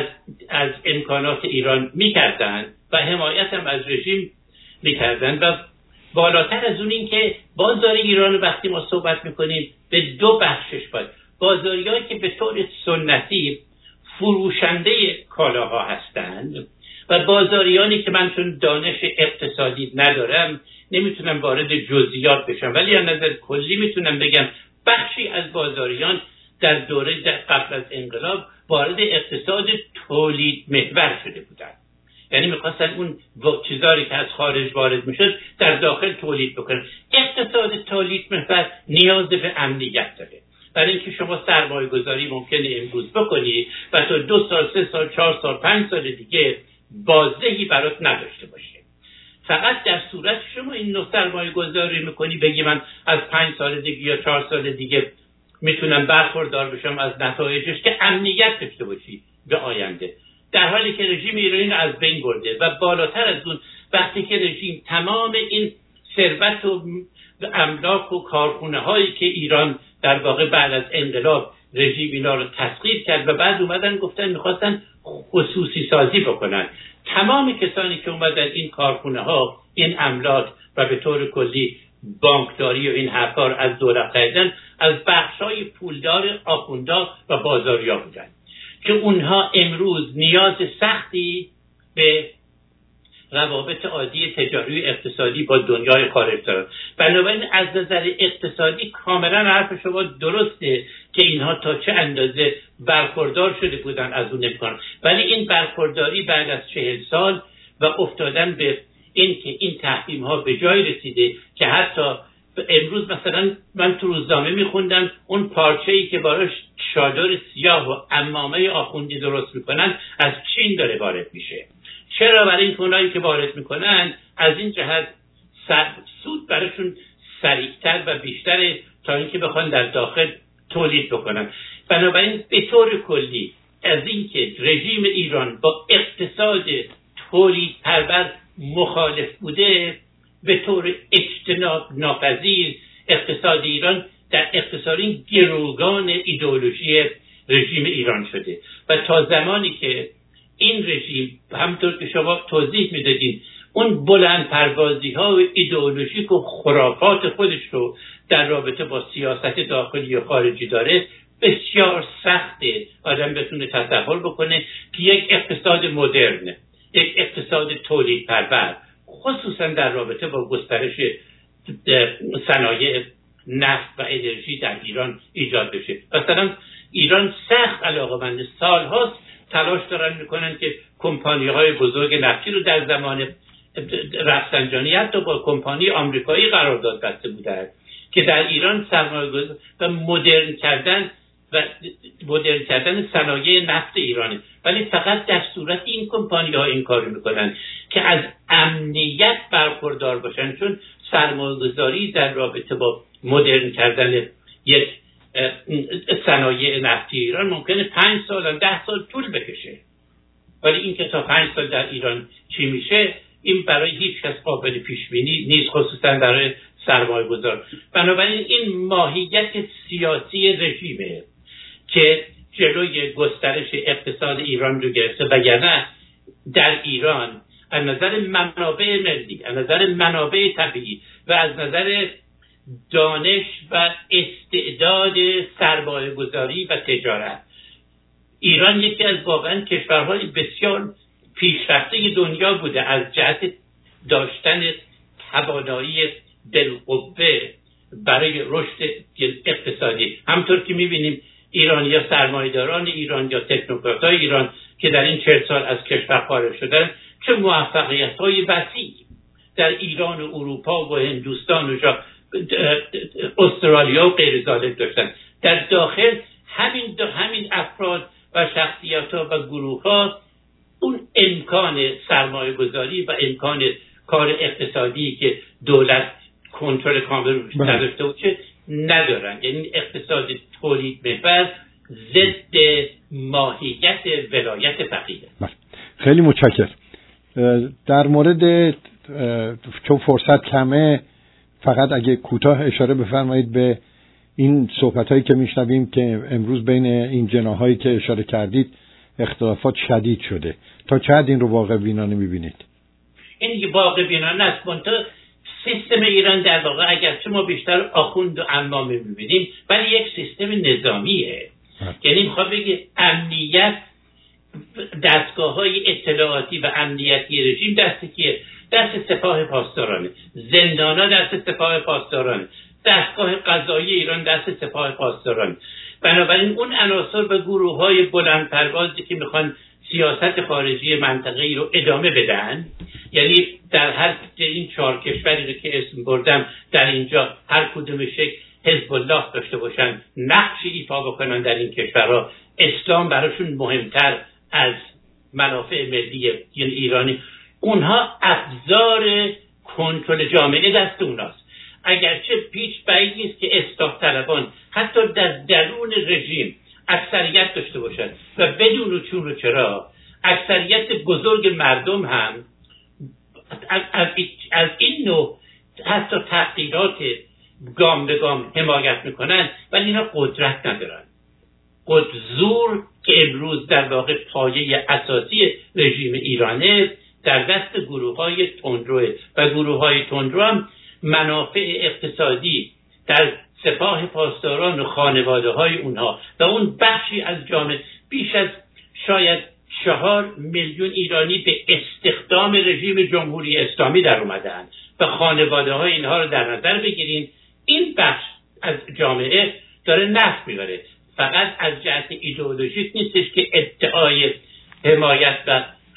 Speaker 2: از امکانات ایران میکردن و حمایت هم از رژیم میکردن. و بالاتر از اون این که بازاری ایران رو وقتی ما صحبت میکنیم به دو بخشش باید، بازاری هایی که به طور سنتی فروشنده کالاها هستند و بازاریانی که من چون دانش اقتصادی ندارم نمیتونم وارد جزئیات بشم، ولی از نظر کلی میتونم بگم بخشی از بازاریان در دوره قبل از انقلاب وارد اقتصاد تولید محور شده بودند، یعنی میخواستن اون چیزایی که از خارج وارد میشد در داخل تولید بکنن. اقتصاد تولید محور نیاز به امنیت داره، برای اینکه شما سرمایه گذاری ممکنه امروز بکنی و تا 2 سال 3 سال 4 سال 5 سال دیگه بازدهی برات نداشته باشه. فقط در صورت شما این نوع سرمایه گذاری میکنی بگی من از 5 سال دیگه یا 4 سال دیگه میتونم برخوردار بشم از نتایجش که امنیت داشته باشی به آینده، در حالی که رژیم ایرانی از بین برده. و بالاتر از اون وقتی که رژیم تمام این ثروت و املاک و کارخونه هایی که ایران در واقع بعد از انقلاب رژیم اینا رو تسخیر کرد و بعد اومدن گفتن میخواستن خصوصی سازی بکنن، تمام کسانی که اومدن این کارخونه ها، این املاک و به طور کلی بانکداری و این حرفا رو از دولت خریدن از بخشای پولدار آخوندا و بازاریا بودن که اونها امروز نیاز سختی به روابط عادی تجاری و اقتصادی با دنیای خارج دارن. بنابراین از نظر اقتصادی کاملا حرف شما درسته که اینها تا چه اندازه برخوردار شده بودن از اون امکان، ولی این برخورداری بعد از 40 سال و افتادن به این تحریم ها به جای رسیده که حتی امروز مثلا من تو روزنامه میخوندم اون پارچه‌ای که براش چادر سیاه و عمامه آخوندی درست میکنن از چین داره وارد میشه. چرا؟ برای این اونایی که وارد میکنن از این جهت سود براشون سریعتر و بیشتر تا اینکه بخوان در داخل تولید بکنن. بنابراین به طور کلی از اینکه رژیم ایران با اقتصاد تولید پرور مخالف بوده، به طور اجتناب ناپذیر اقتصاد ایران در اقتصادی گروگان ایدئولوژی رژیم ایران شده و تا زمانی که این رژیم همونطور که شما توضیح میدادین اون بلند پروازی ها و ایدئولوژیک و خرافات خودش رو در رابطه با سیاست داخلی و خارجی داره، بسیار سخته آدم بتونه تصور بکنه که یک اقتصاد مدرن، یک اقتصاد تولید پرور، خصوصا در رابطه با گسترش صنایع نفت و انرژی در ایران ایجاد بشه. مثلا ایران سخت علاقه‌مند سالهاست تلاش دارن میکنن که کمپانی‌های بزرگ نفتی رو در زمان رفسنجانی حتی با کمپانی آمریکایی قرارداد بسته بودند که در ایران سرمایه‌گذاری و مدرن کردن صنایع نفت ایرانه، ولی فقط در صورت این کمپانی‌ها این کارو میکنن که از امنیت برخوردار باشن، چون سرمایه‌گذاری در رابطه با مدرن کردن یک صنایع نفتی ایران ممکنه 5 سال 10 سال طول بکشه، ولی این که تا 5 سال در ایران چی میشه این برای هیچ کس قابل پیش بینی نیست، خصوصا برای سرمایه‌گذار. بنابراین این ماهیت سیاسی رژیمه که جلوی گسترش اقتصاد ایران رو گرفته، وگرنه در ایران از نظر منابع ملی، از نظر منابع طبیعی و از نظر دانش و استعداد سرمایه‌گذاری و تجارت، ایران یکی از واقعا کشورهای بسیار پیشرفته دنیا بوده از جهت داشتن توانایی بالقوه برای رشد اقتصادی. همطور که می‌بینیم ایرانی‌ها، سرمایه‌داران ایران یا تکنوکرات‌های ایران که در این 40 سال از کشور خارج شدن، چه موفقیت‌های وسیع در ایران و اروپا و هندوستان و استرالیا و غیر ذالک داشتن. در داخل همین افراد و شخصیت‌ها و گروه‌ها اون امکان سرمایه‌گذاری و امکان کار اقتصادی که دولت کنترل کامل روش نداشته باشه ندارن. یعنی اقتصاد تولید محور ضد ماهیت ولایت فقیه.
Speaker 1: خیلی متشکرم. در مورد چون فرصت کمه فقط اگه کوتاه اشاره بفرمایید به این صحبت‌هایی که میشنویم که امروز بین این جناحایی که اشاره کردید اختلافات شدید شده، تا چه حد این رو واقع بینانه می‌بینید؟
Speaker 2: این واقع بینانه است، منتها سیستم ایران در واقع اگرچه ما بیشتر آخوند و عمامه می‌بینیم ولی یک سیستم نظامیه. یعنی می‌خوام بگم امنیت، دستگاه‌های اطلاعاتی و امنیتی رژیم دست کیه؟ دست سپاه پاسدارانه، زندان‌ها دست سپاه پاسدارانه، دستگاه قضایی ایران دست سپاه پاسداران. بنابراین اون عناصر و گروه‌های بلند پروازی که میخوان سیاست خارجی منطقه‌ای رو ادامه بدن، یعنی در هر این 4 کشوری رو که اسم بردم در اینجا هر کدومش حزب الله داشته باشن، نقشی ایفا بکنن در این کشورها، اسلام براشون مهمتر از منافع ملی یعنی ایرانی، اونها ابزار کنترل جامعه دست اوناست. اگرچه پیش بعید نیست که اصلاح طلبان حتی در درون رژیم اکثریت داشته باشد و بدون چون و چرا اکثریت بزرگ مردم هم از این نوع حتی تغییرات گام به گام حمایت میکنن، ولی اینا قدرت ندارن. زور که امروز در واقع پایه اساسی رژیم ایرانه در دست گروه‌های تندرو و گروه‌های تندرو هم منافع اقتصادی در سپاه پاسداران و خانواده‌های اونها و اون بخشی از جامعه، بیش از شاید 4 میلیون ایرانی به استخدام رژیم جمهوری اسلامی در اومدن و خانواده‌های اینها رو در نظر بگیرین، این بخش از جامعه داره نفت میبره. فقط از جهت ایدئولوژیک نیستش که ادعای حمایت و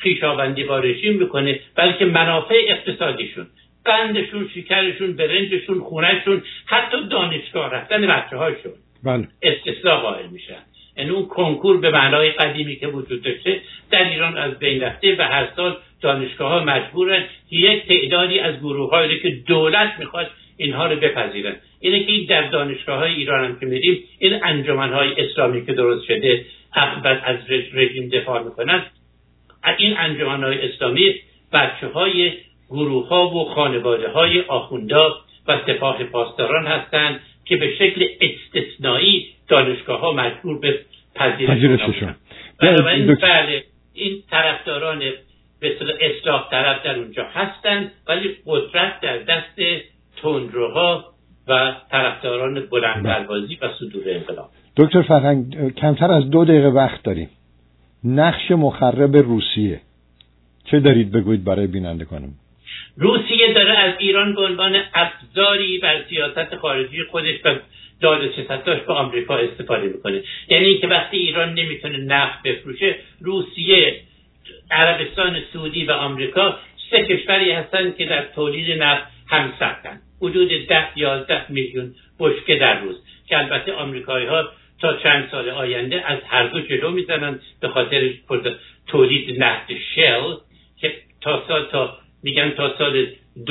Speaker 2: خویشاوندی با رژیم میکنه، بلکه منافع اقتصادیشون، قندشون، شکرشون، برنجشون، خونهشون، حتی دانشگاه رفتن بچه‌هاشون استثنا قائل میشن. یعنی اون کنکور به معنای قدیمی که وجود داشته در ایران از بین رفته و هر سال دانشگاه‌ها مجبورن یک تعدادی از گروه‌هایی که دولت میخواد اینها رو بپذیرن. اینه که در دانشگاه‌های ایران هم که میریم، این انجمن‌های اسلامی که درست شده بعد از رژیم دفاع میکنن، این انجمن‌های اسلامی بچه‌های گروه‌ها و خانواده‌های آخوندا و سپاه پاسداران هستند که به شکل استثنایی دانشگاه‌ها مجبور به پذیرششون. بنابراین بله، این طرفداران به اصطلاح اصلاح طرف در اونجا هستند، ولی قدرت در دست تندروها و طرفداران بلندپروازی و صدور انقلاب.
Speaker 1: دکتر فرهنگ، کمتر از 2 دقیقه وقت داریم. نقش مخرب روسیه چه دارید بگویید برای بینندگانم؟
Speaker 2: روسیه داره از ایران به عنوان ابزاری بر سیاست خارجی خودش و داد و ستداش به آمریکا استفاده میکنه. یعنی اینکه وقتی ایران نمیتونه نفت بفروشه، روسیه، عربستان سعودی و آمریکا 3 کشوری هستن که در تولید نفت همسطحن، حدود 10-11 میلیون بشکه در روز، که البته آمریکایی‌ها تا چند سال آینده از هر دو جلو میزنن به خاطر تولید نفت شل که تا سال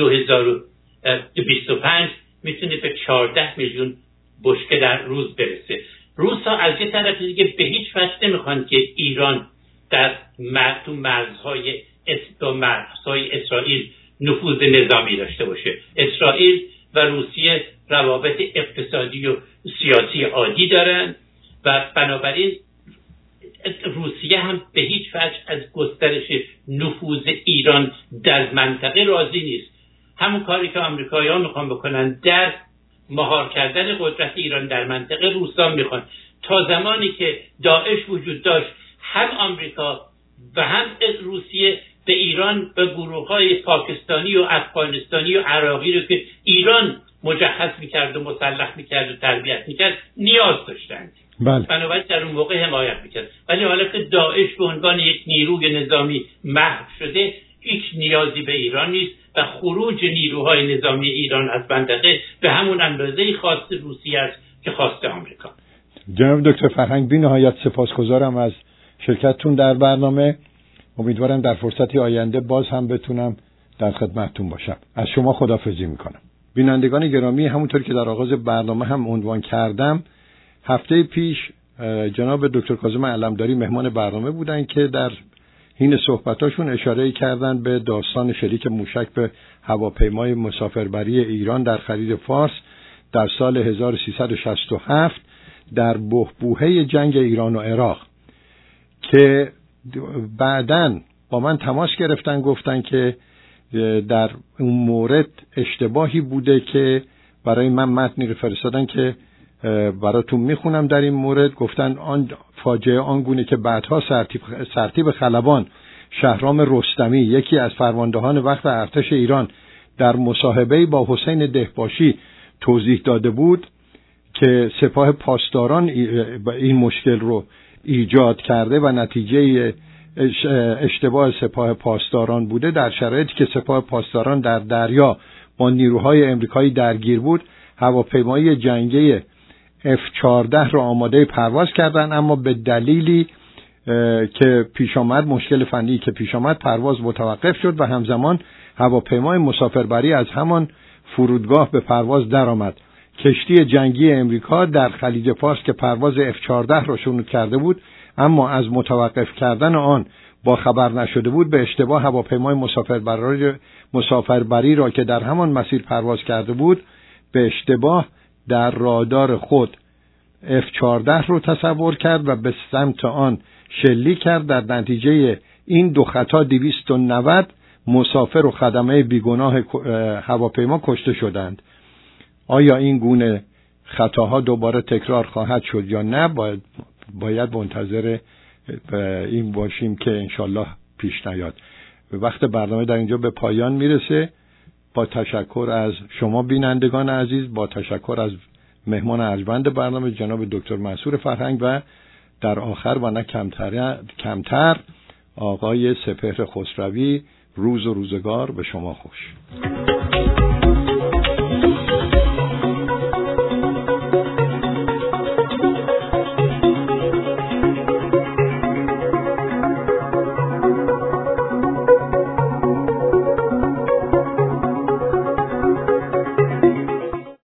Speaker 2: 2025 میتونه به 14 میلیون بشکه در روز برسه. روس‌ها از یه طرف دیگه به هیچ وجه نمیخوان که ایران در مرزهای اسرائیل نفوذ نظامی داشته باشه. اسرائیل و روسیه روابط اقتصادی و سیاسی عادی دارن و بنابراین روسیه هم به هیچ وجه از گسترش نفوذ ایران در منطقه راضی نیست. همون کاری که آمریکایی‌ها میخوان بکنن در مهار کردن قدرت ایران در منطقه، روس‌ها میخوان. تا زمانی که داعش وجود داشت، هم آمریکا و هم روسیه به ایران و گروه‌های پاکستانی و افغانستانی و عراقی رو که ایران مجهز میکرد و مسلح میکرد و تربیت میکرد نیاز داشتند. بنابراین در اون موقع حمایت میکرد. ولی حالا که داعش به عنوان یک نیروی نظامی محو شده، هیچ نیازی به ایران نیست و خروج نیروهای نظامی ایران از منطقه به همون اندازه خواست روسیه است که خواست آمریکا.
Speaker 1: جناب دکتر فرهنگ، بی نهایت سپاسگزارم از شرکتتون در برنامه. امیدوارم در فرصتی آینده باز هم بتونم در خدمتتون باشم. از شما خداحافظی میکنم. بینندگان گرامی، همونطور که در آغاز برنامه هم عنوان کردم، هفته پیش جناب دکتر کاظم علمداری مهمان برنامه بودن که در حین صحبتاشون اشاره کردن به داستان شلیک موشک به هواپیمای مسافربری ایران در خلیج فارس در سال 1367 در بحبوحه جنگ ایران و عراق، که بعداً با من تماس گرفتن، گفتن که در اون مورد اشتباهی بوده که برای من متنی رو فرستادن که براتون میخونم. در این مورد گفتن آن فاجعه آنگونه که بعدها سرتیپ خلبان شهرام رستمی، یکی از فرماندهان وقت ارتش ایران، در مصاحبه‌ای با حسین دهباشی توضیح داده بود که سپاه پاسداران این مشکل رو ایجاد کرده و نتیجه اشتباه سپاه پاسداران بوده. در شرایطی که سپاه پاسداران در دریا با نیروهای امریکایی درگیر بود، هواپیمای جنگی F-14 را آماده پرواز کردند، اما به دلیلی که پیش آمد، مشکل فنی که پیش آمد، پرواز متوقف شد و همزمان هواپیمای مسافربری از همان فرودگاه به پرواز درآمد. کشتی جنگی امریکا در خلیج فارس که پرواز F-14 را شروع کرده بود، اما از متوقف کردن آن با خبر نشده بود، به اشتباه هواپیمای مسافربری را که در همان مسیر پرواز کرده بود، به اشتباه در رادار خود F-14 رو تصور کرد و به سمت آن شلیک کرد. در نتیجه این دو خطا 290 مسافر و خدمه بیگناه هواپیما کشته شدند. آیا این گونه خطاها دوباره تکرار خواهد شد یا نه؟ باید منتظر این باشیم که انشالله پیش نیاد. وقت برنامه در اینجا به پایان میرسه. با تشکر از شما بینندگان عزیز، با تشکر از مهمان ارجمند برنامه جناب دکتر منصور فرهنگ و در آخر و نه کمتر آقای سپهر خسروی. روز و روزگار به شما خوش.